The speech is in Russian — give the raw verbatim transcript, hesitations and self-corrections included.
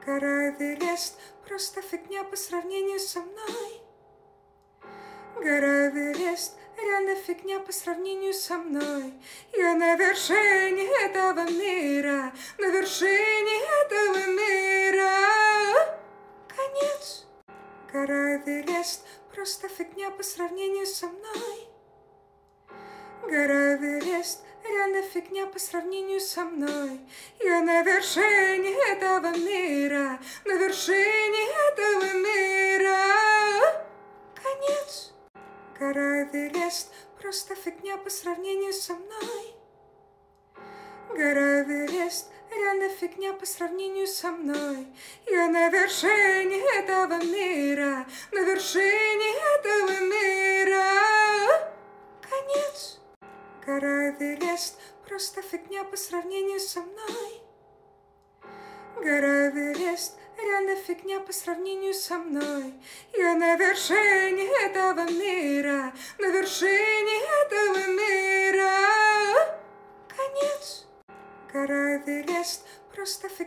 Гора Эверест просто фигня по сравнению со мной. Гора Эверест реально фигня по сравнению со мной. Я на вершине этого мира, на вершине этого мира. Конец. Гора Эверест просто фигня по сравнению со мной. Гора Эверест реально фигня по сравнению со мной. Я на вершине этого мира, на вершине этого мира. Конец. Гора Эверест просто фигня по сравнению со мной. Гора Эверест реально фигня по сравнению со мной. Я на вершине этого мира, на вершине этого мира. Конец. Гора Эверест просто фигня по сравнению со мной. Гора Эверест реально фигня по сравнению со мной. Я на вершине этого мира, на вершине этого мира. Конец. Гора Эверест просто фигня.